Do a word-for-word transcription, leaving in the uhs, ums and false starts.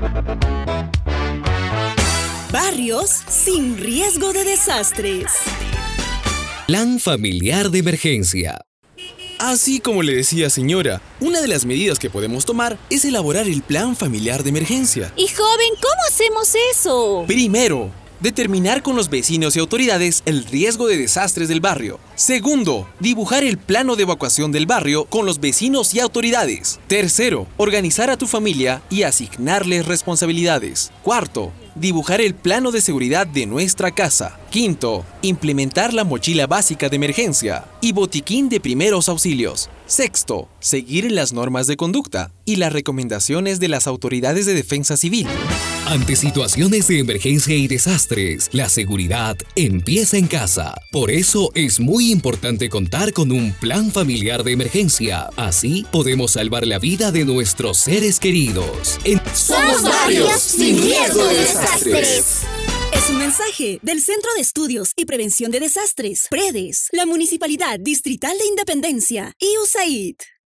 Barrios sin riesgo de desastres. Plan familiar de emergencia. Así como le decía señora, una de las medidas que podemos tomar es elaborar el plan familiar de emergencia. Y joven, ¿cómo hacemos eso? Primero, determinar con los vecinos y autoridades el riesgo de desastres del barrio. Segundo, dibujar el plano de evacuación del barrio con los vecinos y autoridades. Tercero, organizar a tu familia y asignarles responsabilidades. Cuarto, dibujar el plano de seguridad de nuestra casa. Quinto, implementar la mochila básica de emergencia y botiquín de primeros auxilios. Sexto, seguir las normas de conducta y las recomendaciones de las autoridades de defensa civil. Ante situaciones de emergencia y desastres, la seguridad empieza en casa. Por eso es muy importante contar con un plan familiar de emergencia. Así podemos salvar la vida de nuestros seres queridos. En... Somos Barrios sin riesgo de desastres. Es un mensaje del Centro de Estudios y Prevención de Desastres, PREDES, la Municipalidad Distrital de Independencia y U S A I D.